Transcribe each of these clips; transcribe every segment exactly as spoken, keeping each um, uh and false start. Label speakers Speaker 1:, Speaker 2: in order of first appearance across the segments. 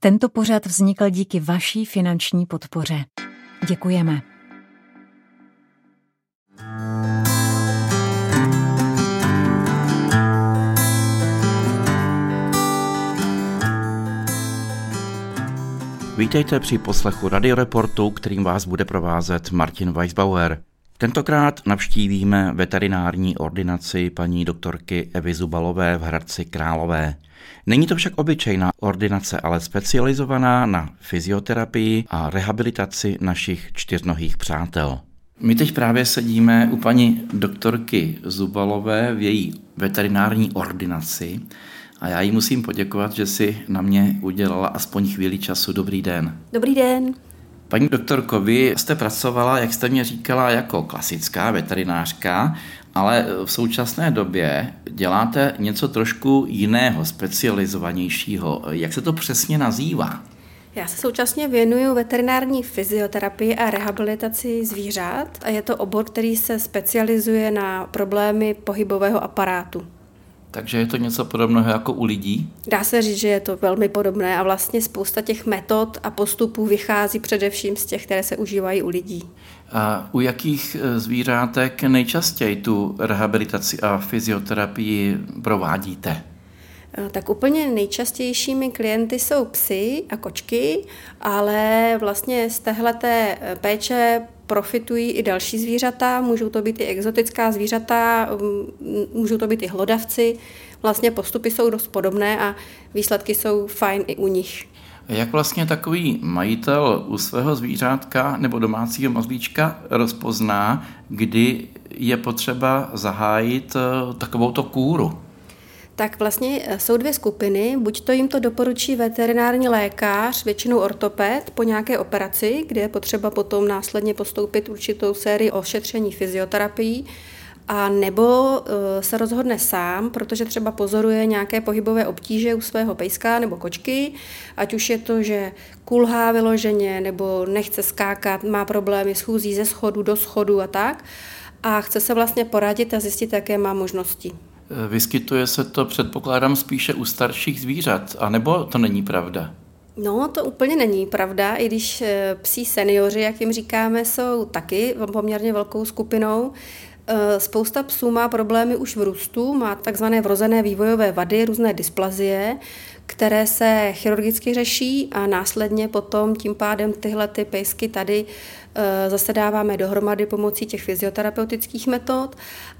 Speaker 1: Tento pořad vznikl díky vaší finanční podpoře. Děkujeme.
Speaker 2: Vítejte při poslechu Radioreportu, kterým vás bude provázet Martin Weisbauer. Tentokrát navštívíme veterinární ordinaci paní doktorky Evy Zubalové v Hradci Králové. Není to však obyčejná ordinace, ale specializovaná na fyzioterapii a rehabilitaci našich čtyřnohých přátel. My teď právě sedíme u paní doktorky Zubalové v její veterinární ordinaci a já jí musím poděkovat, že si na mě udělala aspoň chvíli času. Dobrý den.
Speaker 3: Dobrý den.
Speaker 2: Paní doktorko, vy jste pracovala, jak jste mě říkala, jako klasická veterinářka, ale v současné době děláte něco trošku jiného, specializovanějšího. Jak se to přesně nazývá?
Speaker 3: Já se současně věnuju veterinární fyzioterapii a rehabilitaci zvířat a je to obor, který se specializuje na problémy pohybového aparátu.
Speaker 2: Takže je to něco podobného jako u lidí?
Speaker 3: Dá se říct, že je to velmi podobné a vlastně spousta těch metod a postupů vychází především z těch, které se užívají u lidí.
Speaker 2: A u jakých zvířátek nejčastěji tu rehabilitaci a fyzioterapii provádíte?
Speaker 3: Tak úplně nejčastějšími klienty jsou psy a kočky, ale vlastně z téhleté péče profitují i další zvířata, můžou to být i exotická zvířata, můžou to být i hlodavci. Vlastně postupy jsou dost podobné a výsledky jsou fajn i u nich.
Speaker 2: Jak vlastně takový majitel u svého zvířátka nebo domácího mazlíčka rozpozná, kdy je potřeba zahájit takovouto kúru?
Speaker 3: Tak vlastně jsou dvě skupiny, buď to jim to doporučí veterinární lékař, většinou ortoped, po nějaké operaci, kde je potřeba potom následně postoupit určitou sérii ošetření fyzioterapií, a nebo se rozhodne sám, protože třeba pozoruje nějaké pohybové obtíže u svého pejska nebo kočky, ať už je to, že kulhá vyloženě, nebo nechce skákat, má problémy s chůzí ze schodu do schodu a tak, a chce se vlastně poradit a zjistit, jaké má možnosti.
Speaker 2: Vyskytuje se to, předpokládám, spíše u starších zvířat, anebo to není pravda?
Speaker 3: No, to úplně není pravda, i když psí seniori, jak jim říkáme, jsou taky poměrně velkou skupinou. Spousta psů má problémy už v růstu, má takzvané vrozené vývojové vady, různé dysplazie, které se chirurgicky řeší a následně potom tím pádem tyhle ty pejsky tady zase dáváme dohromady pomocí těch fyzioterapeutických metod.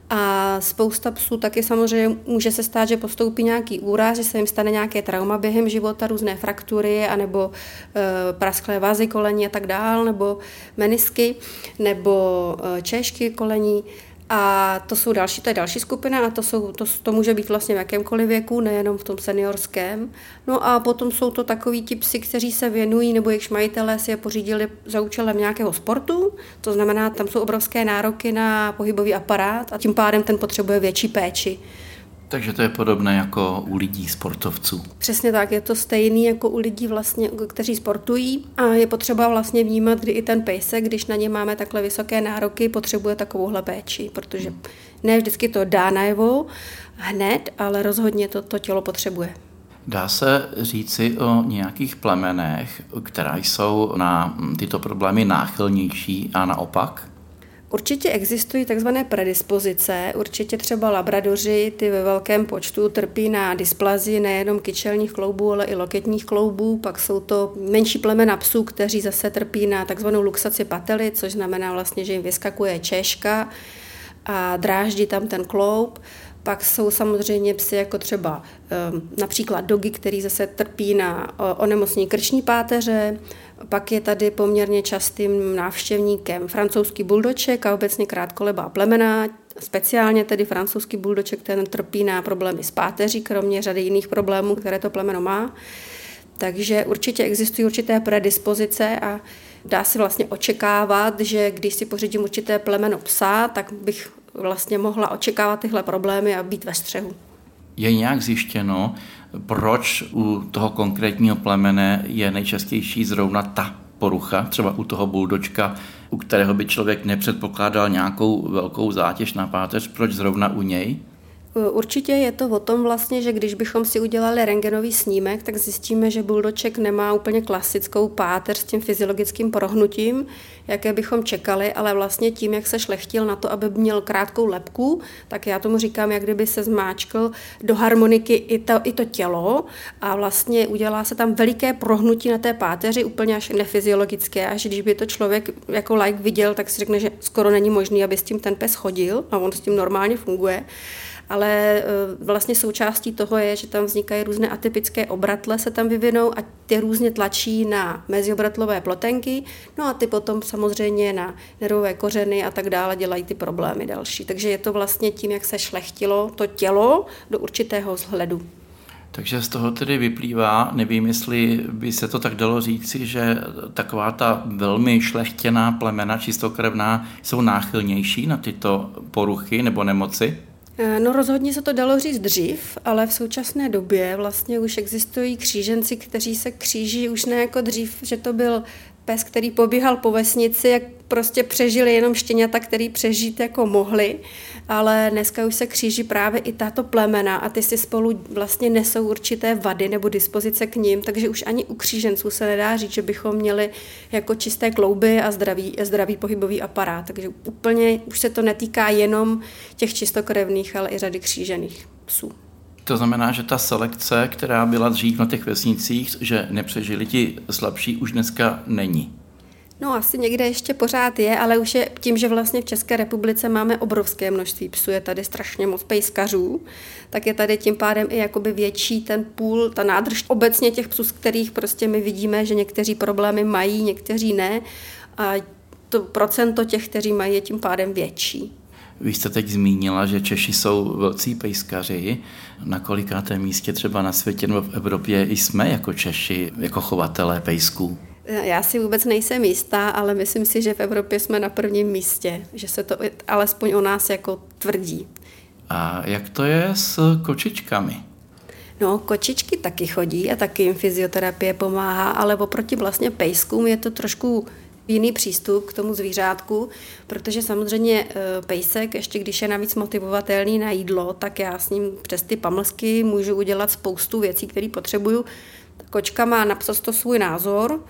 Speaker 3: A spousta psů taky samozřejmě může se stát, že postoupí nějaký úraz, že se jim stane nějaké trauma během života, různé fraktury, anebo e, prasklé vazy kolení a tak dál, nebo menisky, nebo e, češky kolení. A to jsou další, to je další skupina a to, jsou, to, to může být vlastně v jakémkoliv věku, nejenom v tom seniorském. No a potom jsou to takoví ti psi, kteří se věnují, nebo jejich majitelé si je pořídili za účelem nějakého sportu, to znamená, tam jsou obrovské nároky na pohybový aparát a tím pádem ten potřebuje větší péči.
Speaker 2: Takže to je podobné jako u lidí sportovců.
Speaker 3: Přesně tak, je to stejný jako u lidí, vlastně, kteří sportují a je potřeba vlastně vnímat, kdy i ten pejsek, když na ně máme takhle vysoké nároky, potřebuje takovouhle péči, protože ne vždycky to dá najevo hned, ale rozhodně to, to tělo potřebuje.
Speaker 2: Dá se říci o nějakých plemenech, která jsou na tyto problémy náchylnější a naopak?
Speaker 3: Určitě existují takzvané predispozice, určitě třeba labradoři, ty ve velkém počtu trpí na dysplazii nejenom kyčelních kloubů, ale i loketních kloubů, pak jsou to menší plemena psů, kteří zase trpí na takzvanou luxaci pately, což znamená vlastně, že jim vyskakuje češka a dráždí tam ten kloub. Pak jsou samozřejmě psy jako třeba například dogy, který zase trpí na onemocnění krční páteře. Pak je tady poměrně častým návštěvníkem francouzský buldoček a obecně krátkolebá plemena, speciálně tedy francouzský buldoček, ten trpí na problémy s páteří, kromě řady jiných problémů, které to plemeno má. Takže určitě existují určité predispozice a dá se vlastně očekávat, že když si pořídím určité plemeno psa, tak bych vlastně mohla očekávat tyhle problémy a být ve střehu.
Speaker 2: Je nějak zjištěno, proč u toho konkrétního plemene je nejčastější zrovna ta porucha, třeba u toho buldočka, u kterého by člověk nepředpokládal nějakou velkou zátěž na páteř, proč zrovna u něj?
Speaker 3: Určitě je to o tom vlastně, že když bychom si udělali rentgenový snímek, tak zjistíme, že buldoček nemá úplně klasickou páteř s tím fyziologickým prohnutím, jaké bychom čekali, ale vlastně tím, jak se šlechtil na to, aby měl krátkou lebku, tak já tomu říkám, jak kdyby se zmáčkl do harmoniky i to, i to tělo a vlastně udělá se tam veliké prohnutí na té páteři, úplně až nefyziologické, až když by to člověk jako laik viděl, tak si řekne, že skoro není možný, aby s tím ten pes chodil a on s tím normálně funguje. Ale vlastně součástí toho je, že tam vznikají různé atypické obratle, se tam vyvinou a ty různě tlačí na meziobratlové plotenky, no a ty potom samozřejmě na nervové kořeny a tak dále dělají ty problémy další. Takže je to vlastně tím, jak se šlechtilo to tělo do určitého vzhledu.
Speaker 2: Takže z toho tedy vyplývá, nevím, jestli by se to tak dalo říci, že taková ta velmi šlechtěná plemena, čistokrevná, jsou náchylnější na tyto poruchy nebo nemoci?
Speaker 3: No rozhodně se to dalo říct dřív, ale v současné době vlastně už existují kříženci, kteří se kříží už ne jako dřív, že to byl pes, který pobíhal po vesnici, jak prostě přežili jenom štěňata, který přežít jako mohli, ale dneska už se kříží právě i tato plemena a ty si spolu vlastně nesou určité vady nebo dispozice k nim, takže už ani u kříženců se nedá říct, že bychom měli jako čisté klouby a zdravý, zdravý pohybový aparát, takže úplně už se to netýká jenom těch čistokrevných, ale i řady křížených psů.
Speaker 2: To znamená, že ta selekce, která byla dřív na těch vesnicích, že nepřežili ti slabší, už dneska není.
Speaker 3: No asi někde ještě pořád je, ale už je tím, že vlastně v České republice máme obrovské množství psů, je tady strašně moc pejskařů, tak je tady tím pádem i jakoby větší ten půl, ta nádrž obecně těch psů, z kterých prostě my vidíme, že někteří problémy mají, někteří ne a to procento těch, kteří mají, je tím pádem větší.
Speaker 2: Vy jste teď zmínila, že Češi jsou velcí pejskaři. Na kolikátém místě třeba na světě nebo v Evropě jsme jako Češi, jako chovatelé pejsků?
Speaker 3: Já si vůbec nejsem jistá, ale myslím si, že v Evropě jsme na prvním místě, že se to alespoň o nás jako tvrdí.
Speaker 2: A jak to je s kočičkami?
Speaker 3: No, kočičky taky chodí a taky jim fyzioterapie pomáhá, ale oproti vlastně pejskům je to trošku jiný přístup k tomu zvířátku, protože samozřejmě pejsek, ještě když je navíc motivovatelný na jídlo, tak já s ním přes ty pamlsky můžu udělat spoustu věcí, které potřebuju. Kočka má naprosto svůj názor,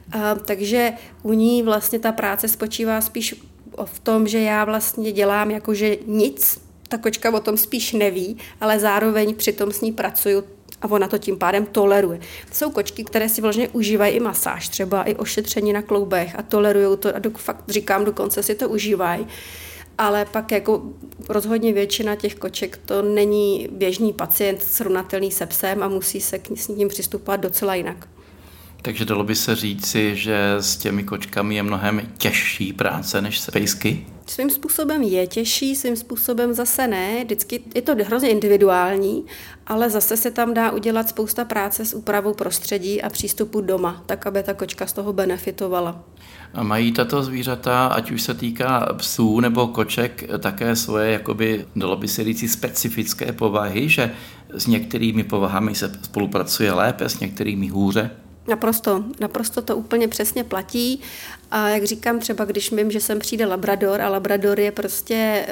Speaker 3: takže u ní vlastně ta práce spočívá spíš v tom, že já vlastně dělám jakože nic, ta kočka o tom spíš neví, ale zároveň přitom s ní pracuju a ona to tím pádem toleruje. To jsou kočky, které si vlastně užívají i masáž, třeba i ošetření na kloubech a tolerujou to a do, fakt říkám, dokonce si to užívají. Ale pak jako rozhodně většina těch koček to není běžný pacient srovnatelný se psem a musí se k ním přistupovat docela jinak.
Speaker 2: Takže dalo by se říci, že s těmi kočkami je mnohem těžší práce než s pejsky?
Speaker 3: Svým způsobem je těžší, svým způsobem zase ne. Vždycky je to hrozně individuální, ale zase se tam dá udělat spousta práce s úpravou prostředí a přístupu doma, tak aby ta kočka z toho benefitovala.
Speaker 2: A mají tato zvířata, ať už se týká psů nebo koček, také svoje, jakoby, dalo by se říct, specifické povahy, že s některými povahami se spolupracuje lépe, s některými hůře?
Speaker 3: Naprosto, naprosto to úplně přesně platí a jak říkám, třeba když vím, že sem přijde labrador a labrador je prostě,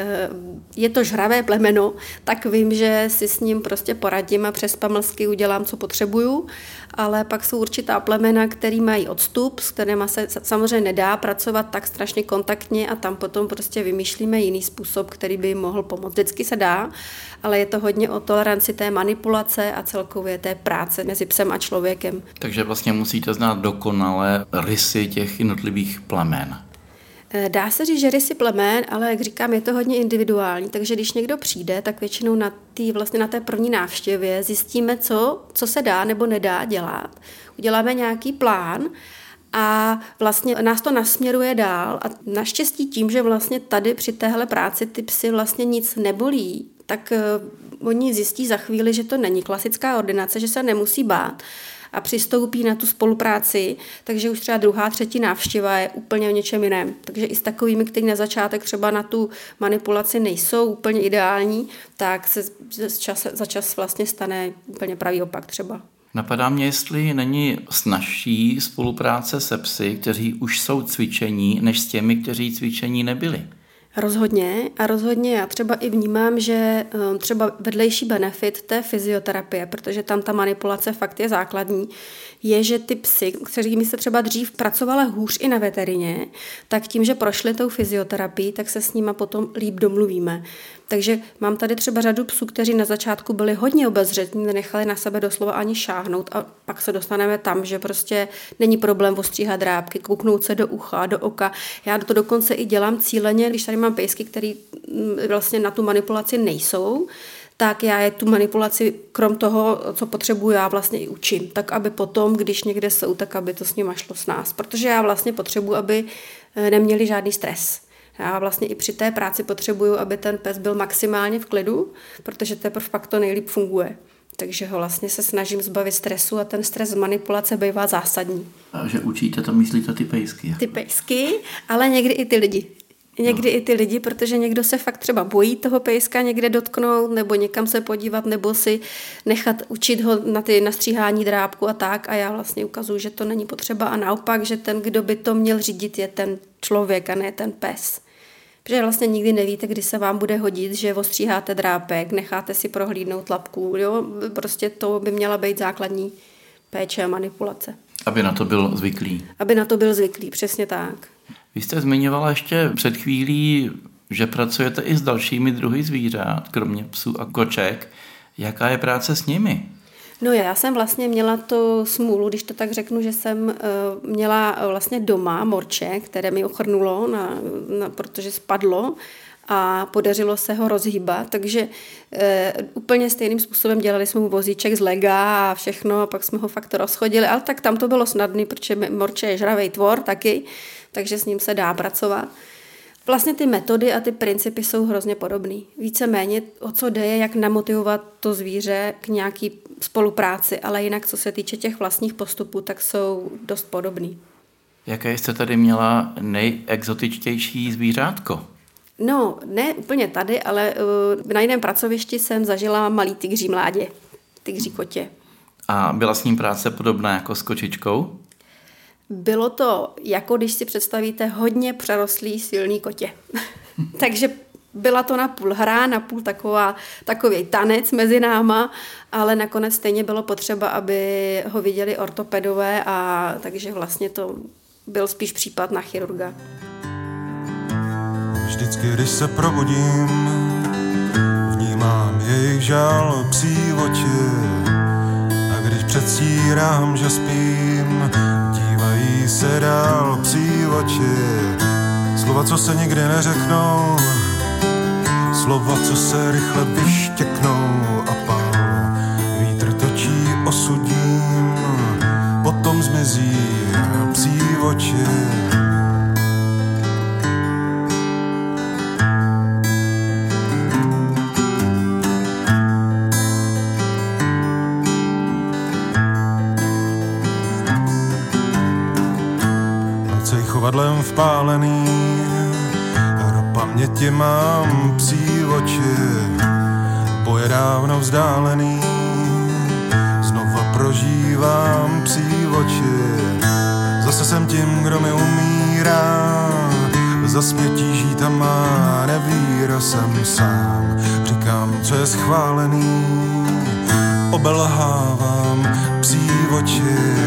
Speaker 3: je to žravé plemeno, tak vím, že si s ním prostě poradím a přes pamlsky udělám, co potřebuju, ale pak jsou určitá plemena, který mají odstup, s kterýma se samozřejmě nedá pracovat tak strašně kontaktně a tam potom prostě vymýšlíme jiný způsob, který by jim mohl pomoct. Vždycky se dá, ale je to hodně o toleranci té manipulace a celkově té práce mezi psem a člověkem.
Speaker 2: Takže vlastně musíte znát dokonale rysy těch jednotlivých plemen.
Speaker 3: Dá se říct, že rysy plemen, ale jak říkám, je to hodně individuální, takže když někdo přijde, tak většinou na, tý, vlastně na té první návštěvě zjistíme, co, co se dá nebo nedá dělat. Uděláme nějaký plán a vlastně nás to nasměruje dál a naštěstí tím, že vlastně tady při téhle práci ty psy vlastně nic nebolí, tak uh, oni zjistí za chvíli, že to není klasická ordinace, že se nemusí bát a přistoupí na tu spolupráci, takže už třeba druhá, třetí návštěva je úplně o něčem jiném. Takže i s takovými, kteří na začátek třeba na tu manipulaci nejsou úplně ideální, tak se čas, za čas vlastně stane úplně pravý opak třeba.
Speaker 2: Napadá mě, jestli není snazší spolupráce se psy, kteří už jsou cvičení, než s těmi, kteří cvičení nebyli.
Speaker 3: Rozhodně a rozhodně já třeba i vnímám, že třeba vedlejší benefit té fyzioterapie, protože tam ta manipulace fakt je základní, je, že ty psy, kterými se třeba dřív pracovala hůř i na veterině, tak tím, že prošli tou fyzioterapii, tak se s nima potom líp domluvíme. Takže mám tady třeba řadu psů, kteří na začátku byli hodně obezřetní, nenechali na sebe doslova ani šáhnout a pak se dostaneme tam, že prostě není problém ostříhat drápky, kouknout se do ucha, do oka. Já to dokonce i dělám cíleně, když tady mám pejsky, který vlastně na tu manipulaci nejsou, tak já je tu manipulaci krom toho, co potřebuji, já vlastně i učím. Tak aby potom, když někde jsou, tak aby to s nima šlo s nás. Protože já vlastně potřebuji, aby neměli žádný stres. Já vlastně i při té práci potřebuju, aby ten pes byl maximálně v klidu, protože teprve pak to nejlíp funguje. Takže ho vlastně se snažím zbavit stresu a ten stres z manipulace bývá zásadní.
Speaker 2: A že učíte, to myslíte ty pejsky?
Speaker 3: Ty pejsky, ale někdy i ty lidi. Někdy no. i ty lidi, protože někdo se fakt třeba bojí toho pejska někde dotknout, nebo někam se podívat, nebo si nechat učit ho na ty nastříhání drápku a tak. A já vlastně ukazuju, že to není potřeba a naopak, že ten, kdo by to měl řídit, je ten člověk a ne ten pes. Protože vlastně nikdy nevíte, kdy se vám bude hodit, že ostříháte drápek, necháte si prohlídnout labku. Jo? Prostě to by měla být základní péče a manipulace.
Speaker 2: Aby na to byl zvyklý.
Speaker 3: Aby na to byl zvyklý, přesně tak.
Speaker 2: Vy jste zmiňovala ještě před chvílí, že pracujete i s dalšími druhy zvířat, kromě psů a koček. Jaká je práce s nimi?
Speaker 3: No já jsem vlastně měla tu smůlu, když to tak řeknu, že jsem uh, měla vlastně doma morče, které mi ochrnulo, na, na, protože spadlo a podařilo se ho rozhýbat, takže e, úplně stejným způsobem dělali jsme mu vozíček z lega a všechno, a pak jsme ho fakt rozchodili, ale tak tam to bylo snadný, protože morče je žravej tvor taky, takže s ním se dá pracovat. Vlastně ty metody a ty principy jsou hrozně podobný. Víceméně o co jde je, jak namotivovat to zvíře k nějaký spolupráci, ale jinak co se týče těch vlastních postupů, tak jsou dost podobný.
Speaker 2: Jaké jste tady měla nejexotičtější zvířátko?
Speaker 3: No, ne úplně tady, ale uh, na jiném pracovišti jsem zažila malý tygří mládě, tygří kotě.
Speaker 2: A byla s ním práce podobná jako s kočičkou?
Speaker 3: Bylo to, jako když si představíte hodně přerostlý silný kotě. Takže byla to napůl hra, napůl taková, takový tanec mezi náma, ale nakonec stejně bylo potřeba, aby ho viděli ortopedové, a takže vlastně to byl spíš případ na chirurga.
Speaker 4: Vždycky, když se probudím, vnímám jejich žál psí oči, a když předstírám, že spím, dívají se dál psí oči. Slova, co se nikdy neřeknou, slova, co se rychle vyštěknou, a pál vítr točí osudím, potom zmizí psí oči. Chovadlem vpálený, do paměti mám psí oči, boje dávno vzdálený, znova prožívám psí oči. Zase jsem tím, kdo mi umírá, zasmětí žít a má nevíra, jsem sám. Říkám, co je schválený, obelhávám psí oči.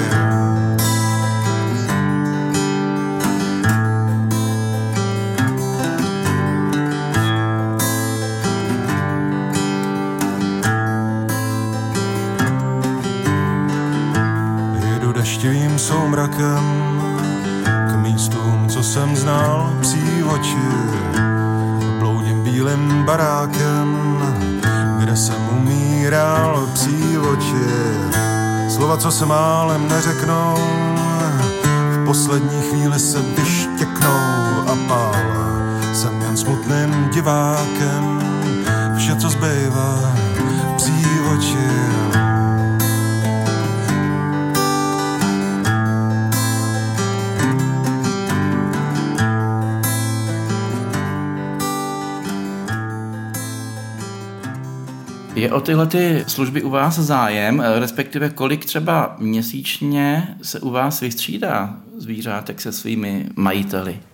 Speaker 4: Deštivým soumrakem k místům, co jsem znal, psí oči. Bloudím bílým barákem, kde jsem umíral, psí oči. Slova, co se málem neřeknou, v poslední chvíli se vyštěknou, a pál jsem jen smutným divákem, vše, co zbývá, psí oči.
Speaker 2: Je o tyhle ty služby u vás zájem, respektive kolik třeba měsíčně se u vás vystřídá zvířátek se svými majiteli?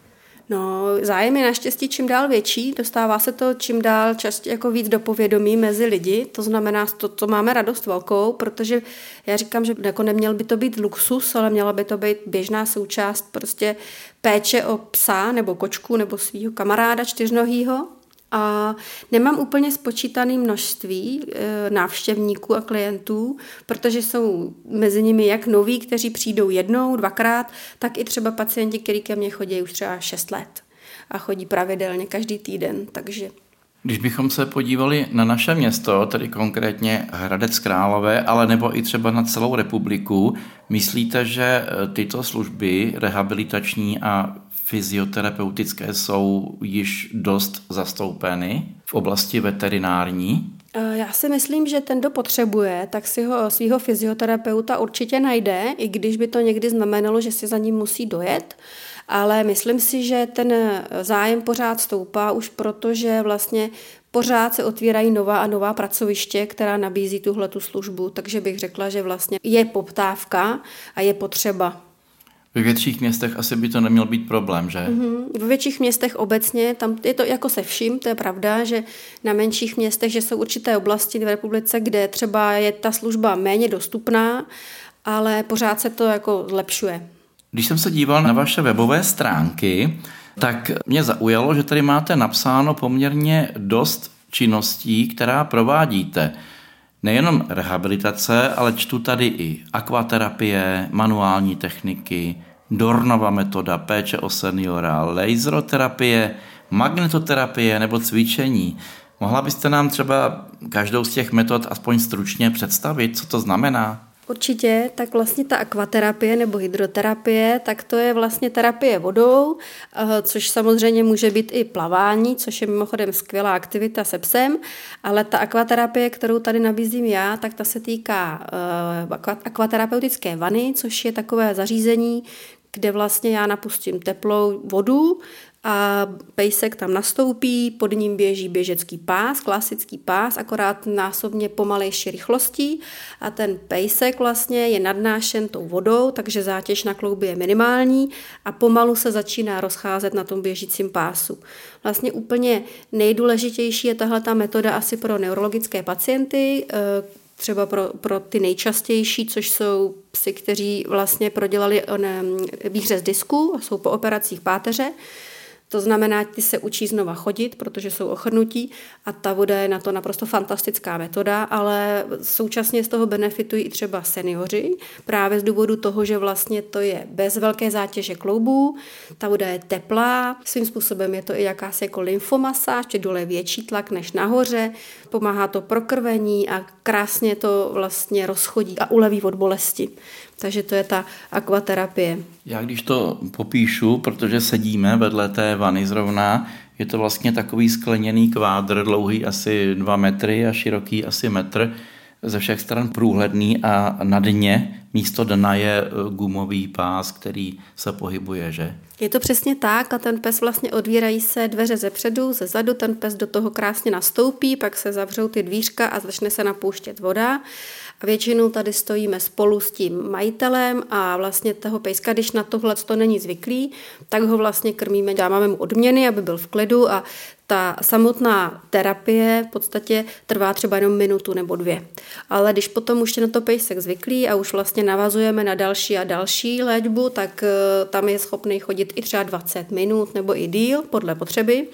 Speaker 3: No, zájem je naštěstí čím dál větší, dostává se to čím dál častěji jako víc do povědomí mezi lidi, to znamená, to, to máme radost velkou, protože já říkám, že jako neměl by to být luxus, ale měla by to být běžná součást prostě péče o psa nebo kočku nebo svýho kamaráda čtyřnohýho. A nemám úplně spočítané množství e, návštěvníků a klientů, protože jsou mezi nimi jak noví, kteří přijdou jednou, dvakrát, tak i třeba pacienti, kteří ke mně chodí už třeba šest let a chodí pravidelně každý týden, takže...
Speaker 2: Když bychom se podívali na naše město, tedy konkrétně Hradec Králové, ale nebo i třeba na celou republiku, myslíte, že tyto služby rehabilitační a fyzioterapeutické jsou již dost zastoupeny v oblasti veterinární?
Speaker 3: Já si myslím, že ten, kdo potřebuje, tak si ho svého fyzioterapeuta určitě najde, i když by to někdy znamenalo, že si za ním musí dojet. Ale myslím si, že ten zájem pořád stoupá už proto, že vlastně pořád se otvírají nová a nová pracoviště, která nabízí tuhletu službu. Takže bych řekla, že vlastně je poptávka a je potřeba.
Speaker 2: Ve větších městech asi by to neměl být problém, že?
Speaker 3: Mm-hmm. Ve větších městech obecně, tam je to jako se vším, to je pravda, že na menších městech, že jsou určité oblasti v republice, kde třeba je ta služba méně dostupná, ale pořád se to jako zlepšuje.
Speaker 2: Když jsem se díval na vaše webové stránky, tak mě zaujalo, že tady máte napsáno poměrně dost činností, která provádíte. Nejenom rehabilitace, ale čtu tady i akvaterapie, manuální techniky, Dornova metoda, péče o seniora, laseroterapie, magnetoterapie nebo cvičení. Mohla byste nám třeba každou z těch metod aspoň stručně představit, co to znamená?
Speaker 3: Určitě, tak vlastně ta akvaterapie nebo hydroterapie, tak to je vlastně terapie vodou, což samozřejmě může být i plavání, což je mimochodem skvělá aktivita se psem, ale ta akvaterapie, kterou tady nabízím já, tak ta se týká akvaterapeutické vany, což je takové zařízení, kde vlastně já napustím teplou vodu, a pejsek tam nastoupí, pod ním běží běžecký pás, klasický pás, akorát násobně pomalejší rychlostí a ten pejsek vlastně je nadnášen tou vodou, takže zátěž na klouby je minimální a pomalu se začíná rozcházet na tom běžícím pásu. Vlastně úplně nejdůležitější je tahleta metoda asi pro neurologické pacienty, třeba pro, pro ty nejčastější, což jsou psi, kteří vlastně prodělali výhřez disku a jsou po operacích páteře. To znamená, ty se učí znova chodit, protože jsou ochrnutí a ta voda je na to naprosto fantastická metoda, ale současně z toho benefitují i třeba seniori, právě z důvodu toho, že vlastně to je bez velké zátěže kloubů, ta voda je teplá, svým způsobem je to i jakási jako lymfomasáž, že dole je větší tlak než nahoře, pomáhá to prokrvení a krásně to vlastně rozchodí a uleví od bolesti. Takže to je ta akvaterapie.
Speaker 2: Já když to popíšu, protože sedíme vedle té vany zrovna, je to vlastně takový skleněný kvádr, dlouhý asi dva metry a široký asi metr, ze všech stran průhledný a na dně, místo dna je gumový pás, který se pohybuje, že?
Speaker 3: Je to přesně tak a ten pes vlastně odvírají se dveře ze předu, ze zadu, ten pes do toho krásně nastoupí, pak se zavřou ty dvířka a začne se napouštět voda. A většinou tady stojíme spolu s tím majitelem a vlastně toho pejska, když na tohle to není zvyklý, tak ho vlastně krmíme, dáváme mu odměny, aby byl v klidu a ta samotná terapie v podstatě trvá třeba jenom minutu nebo dvě. Ale když potom už je na to pejsek zvyklý a už vlastně navazujeme na další a další léčbu, tak tam je schopný chodit i třeba dvacet minut nebo i díl podle potřeby.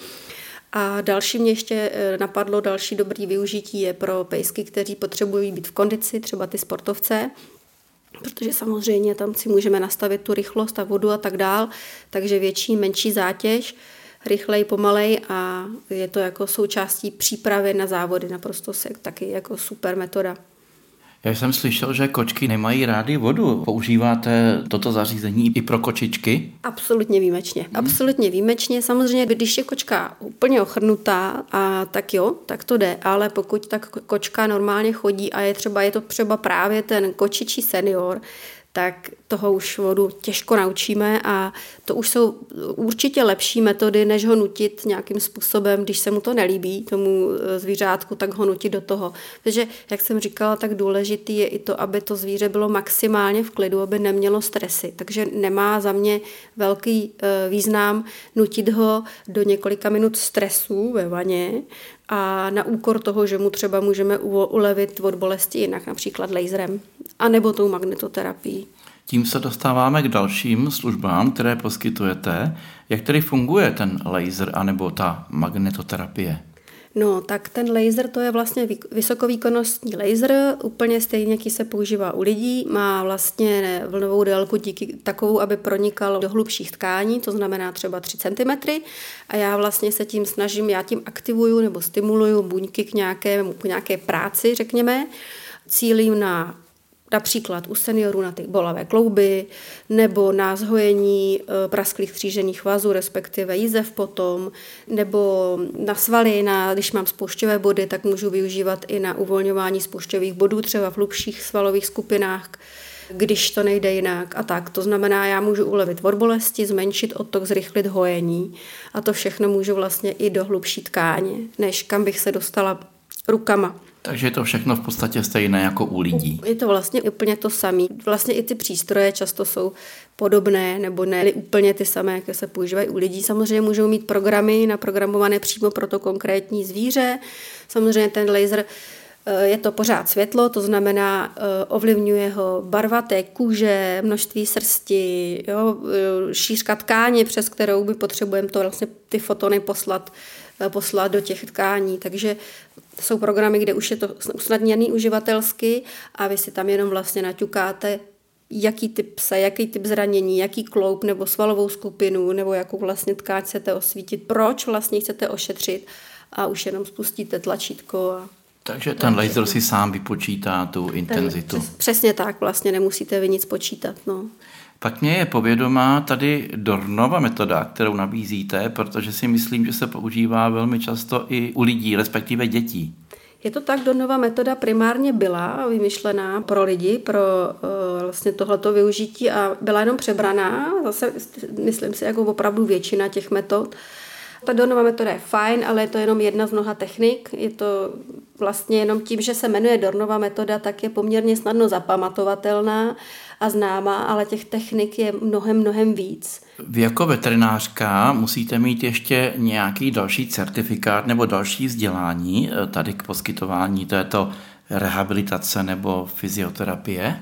Speaker 3: A další mě ještě napadlo, další dobrý využití je pro pejsky, kteří potřebují být v kondici, třeba ty sportovce, protože samozřejmě tam si můžeme nastavit tu rychlost a vodu a tak dál, takže větší, menší zátěž, rychlej, pomalej a je to jako součástí přípravy na závody, naprosto se taky jako super metoda.
Speaker 2: Já jsem slyšel, že kočky nemají rády vodu. Používáte toto zařízení i pro kočičky?
Speaker 3: Absolutně výjimečně. Hmm. Absolutně výjimečně. Samozřejmě, když je kočka úplně ochrnutá, a tak jo, tak to jde. Ale pokud ta kočka normálně chodí a je třeba, je to třeba právě ten kočičí senior, tak toho už vodu těžko naučíme a to už jsou určitě lepší metody, než ho nutit nějakým způsobem, když se mu to nelíbí, tomu zvířátku, tak ho nutit do toho. Takže, jak jsem říkala, tak důležitý je i to, aby to zvíře bylo maximálně v klidu, aby nemělo stresy. Takže nemá za mě velký význam nutit ho do několika minut stresu ve vaně a na úkor toho, že mu třeba můžeme ulevit od bolesti jinak, například laserem, anebo tou magnetoterapií.
Speaker 2: Tím se dostáváme k dalším službám, které poskytujete. Jak tedy funguje ten laser anebo ta magnetoterapie?
Speaker 3: No, tak ten laser to je vlastně vysokovýkonnostní laser, úplně stejně, jaký se používá u lidí. Má vlastně vlnovou délku díky takovou, aby pronikal do hlubších tkání, to znamená třeba tři centimetry. A já vlastně se tím snažím, já tím aktivuju nebo stimuluju buňky k nějaké, k nějaké práci, řekněme. Cílím na například u seniorů na ty bolavé klouby nebo na zhojení prasklých křížených vazů, respektive jízev potom, nebo na svaly, na, když mám spoušťové body, tak můžu využívat i na uvolňování spoušťových bodů, třeba v hlubších svalových skupinách, když to nejde jinak a tak. To znamená, já můžu ulevit od bolesti, zmenšit odtok, zrychlit hojení a to všechno můžu vlastně i do hlubší tkáně, než kam bych se dostala rukama.
Speaker 2: Takže je to všechno v podstatě stejné jako u lidí.
Speaker 3: Je to vlastně úplně to samé. Vlastně i ty přístroje často jsou podobné, nebo ne úplně ty samé, jaké se používají u lidí. Samozřejmě můžou mít programy naprogramované přímo pro to konkrétní zvíře. Samozřejmě ten laser je to pořád světlo, to znamená ovlivňuje ho barva té kůže, množství srsti, jo, šířka tkáně, přes kterou my potřebujeme to vlastně ty fotony poslat poslat do těch tkání. Takže jsou programy, kde už je to usnadněný uživatelsky a vy si tam jenom vlastně naťukáte, jaký typ psa, jaký typ zranění, jaký kloub nebo svalovou skupinu nebo jakou vlastně tkáň chcete osvítit, proč vlastně chcete ošetřit a už jenom spustíte tlačítko. A
Speaker 2: takže ten laser si sám vypočítá tu intenzitu.
Speaker 3: Ten, přesně tak, vlastně nemusíte vy nic počítat. No.
Speaker 2: Pak mě je povědomá tady Dornova metoda, kterou nabízíte, protože si myslím, že se používá velmi často i u lidí, respektive dětí.
Speaker 3: Je to tak, Dornova metoda primárně byla vymyšlená pro lidi, pro uh, vlastně tohleto využití a byla jenom přebraná, zase myslím si jako opravdu většina těch metod. Ta Dornova metoda je fajn, ale je to jenom jedna z mnoha technik. Je to vlastně jenom tím, že se jmenuje Dornova metoda, tak je poměrně snadno zapamatovatelná a známá, ale těch technik je mnohem, mnohem víc.
Speaker 2: Vy jako veterinářka musíte mít ještě nějaký další certifikát nebo další vzdělání tady k poskytování této rehabilitace nebo fyzioterapie?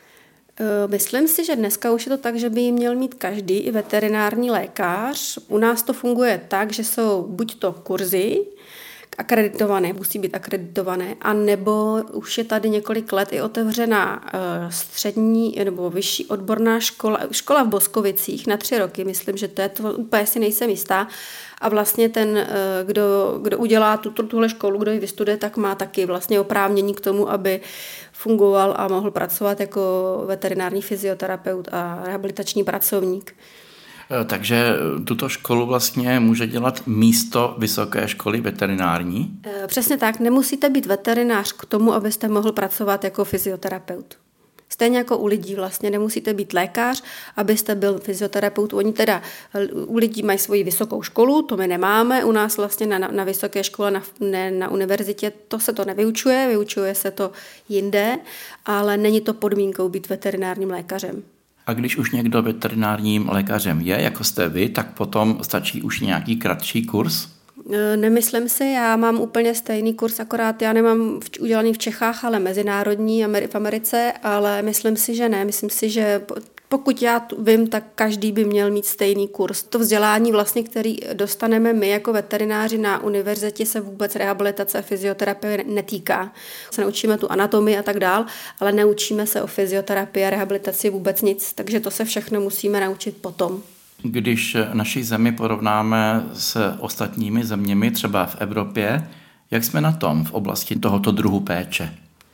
Speaker 3: Myslím si, že dneska už je to tak, že by ji měl mít každý, i veterinární lékař. U nás to funguje tak, že jsou buď to kurzy akreditované, musí být akreditované, a nebo už je tady několik let i otevřená střední nebo vyšší odborná škola, škola v Boskovicích na tři roky. Myslím, že to je to, úplně si nejsem jistá. A vlastně ten, kdo, kdo udělá tuto, tuhle školu, kdo ji vystuduje, tak má taky vlastně oprávnění k tomu, aby fungoval a mohl pracovat jako veterinární fyzioterapeut a rehabilitační pracovník.
Speaker 2: Takže tuto školu vlastně může dělat místo vysoké školy veterinární?
Speaker 3: Přesně tak, nemusíte být veterinář k tomu, abyste mohl pracovat jako fyzioterapeut. Stejně jako u lidí vlastně nemusíte být lékař, abyste byl fyzioterapeut. Oni teda u lidí mají svoji vysokou školu, to my nemáme. U nás vlastně na, na vysoké škole, na, ne, na univerzitě, to se to nevyučuje, vyučuje se to jinde, ale není to podmínkou být veterinárním lékařem.
Speaker 2: A když už někdo veterinárním lékařem je, jako jste vy, tak potom stačí už nějaký kratší kurz?
Speaker 3: Nemyslím si, já mám úplně stejný kurz, akorát já nemám udělaný v Čechách, ale mezinárodní v Americe, ale myslím si, že ne. Myslím si, že pokud já vím, tak každý by měl mít stejný kurz. To vzdělání, vlastně, který dostaneme my jako veterináři na univerzitě, se vůbec rehabilitace a fyzioterapie netýká. Se naučíme tu anatomii a tak dál, ale neučíme se o fyzioterapii a rehabilitaci vůbec nic, takže to se všechno musíme naučit potom.
Speaker 2: Když naši zemi porovnáme s ostatními zeměmi, třeba v Evropě, jak jsme na tom v oblasti tohoto druhu péče?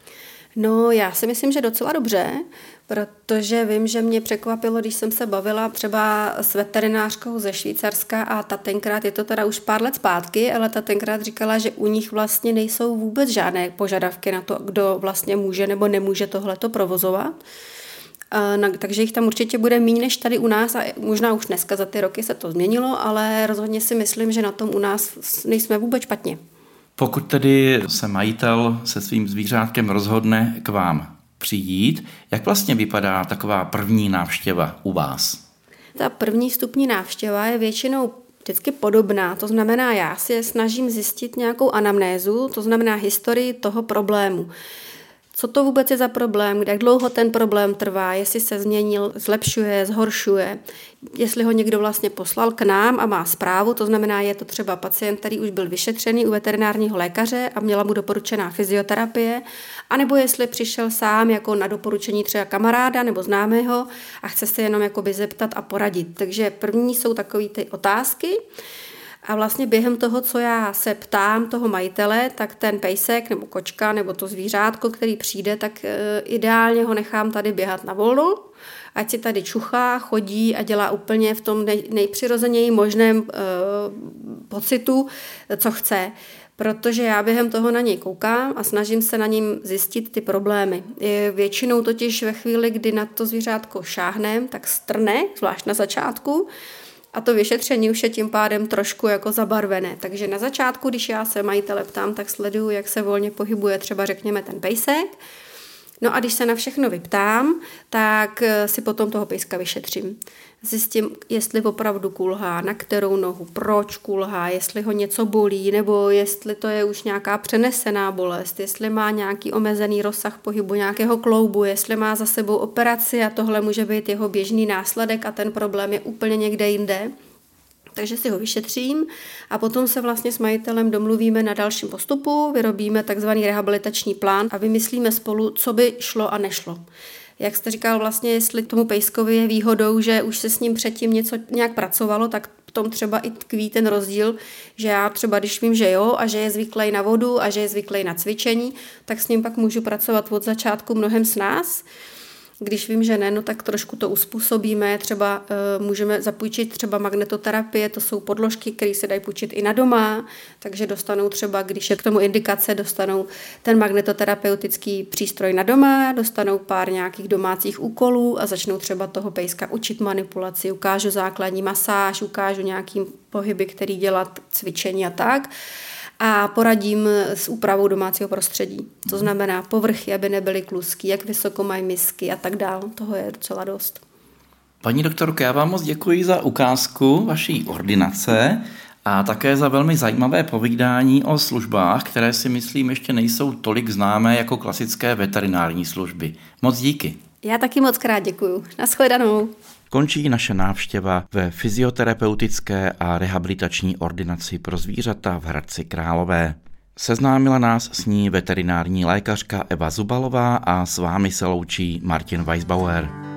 Speaker 3: No, já si myslím, že docela dobře, protože vím, že mě překvapilo, když jsem se bavila třeba s veterinářkou ze Švýcarska a ta tenkrát, je to teda už pár let zpátky, ale ta tenkrát říkala, že u nich vlastně nejsou vůbec žádné požadavky na to, kdo vlastně může nebo nemůže tohleto provozovat. no, takže jich tam určitě bude méně než tady u nás a možná už dneska za ty roky se to změnilo, ale rozhodně si myslím, že na tom u nás nejsme vůbec špatně.
Speaker 2: Pokud tedy se majitel se svým zvířátkem rozhodne k vám přijít, jak vlastně vypadá taková první návštěva u vás?
Speaker 3: Ta první vstupní návštěva je většinou vždycky podobná, to znamená, já si snažím zjistit nějakou anamnézu, to znamená historii toho problému. Co to vůbec je za problém, jak dlouho ten problém trvá, jestli se změnil, zlepšuje, zhoršuje, jestli ho někdo vlastně poslal k nám a má zprávu, to znamená, je to třeba pacient, který už byl vyšetřený u veterinárního lékaře a měla mu doporučená fyzioterapie, anebo jestli přišel sám jako na doporučení třeba kamaráda nebo známého a chce se jenom jakoby zeptat a poradit. Takže první jsou takové ty otázky. A vlastně během toho, co já se ptám toho majitele, tak ten pejsek nebo kočka nebo to zvířátko, který přijde, tak ideálně ho nechám tady běhat na volno, ať si tady čuchá, chodí a dělá úplně v tom nej, nejpřirozeněji možném uh, pocitu, co chce. Protože já během toho na něj koukám a snažím se na ním zjistit ty problémy. Většinou totiž ve chvíli, kdy na to zvířátko šáhnem, tak strne, zvlášť na začátku, a to vyšetření už je tím pádem trošku jako zabarvené. Takže na začátku, když já se majitele ptám, tak sleduju, jak se volně pohybuje třeba řekněme ten pejsek. No a když se na všechno vyptám, tak si potom toho pejska vyšetřím. Zjistím, jestli opravdu kulhá, na kterou nohu, proč kulhá, jestli ho něco bolí, nebo jestli to je už nějaká přenesená bolest, jestli má nějaký omezený rozsah pohybu nějakého kloubu, jestli má za sebou operaci a tohle může být jeho běžný následek a ten problém je úplně někde jinde. Takže si ho vyšetřím a potom se vlastně s majitelem domluvíme na dalším postupu, vyrobíme takzvaný rehabilitační plán a vymyslíme spolu, co by šlo a nešlo. Jak jste říkal, vlastně, jestli tomu pejskovi je výhodou, že už se s ním předtím něco nějak pracovalo, tak v tom třeba i tkví ten rozdíl, že já třeba, když vím, že jo, a že je zvyklý na vodu a že je zvyklý na cvičení, tak s ním pak můžu pracovat od začátku mnohem s nás. Když vím, že ne, no tak trošku to uspůsobíme, třeba e, můžeme zapůjčit třeba magnetoterapie, to jsou podložky, které se dají půjčit i na doma, takže dostanou třeba, když je k tomu indikace, dostanou ten magnetoterapeutický přístroj na doma, dostanou pár nějakých domácích úkolů a začnou třeba toho pejska učit manipulaci, ukážu základní masáž, ukážu nějaký pohyby, který dělat, cvičení a tak. A poradím s úpravou domácího prostředí. To znamená povrchy, aby nebyly kluský, jak vysoko mají misky a tak dál. Toho je docela dost.
Speaker 2: Paní doktorko, já vám moc děkuji za ukázku vaší ordinace a také za velmi zajímavé povídání o službách, které si myslím ještě nejsou tolik známé jako klasické veterinární služby. Moc díky.
Speaker 3: Já taky moc krát děkuju. Nashledanou.
Speaker 2: Končí naše návštěva ve fyzioterapeutické a rehabilitační ordinaci pro zvířata v Hradci Králové. Seznámila nás s ní veterinární lékařka Eva Zubalová a s vámi se loučí Martin Weisbauer.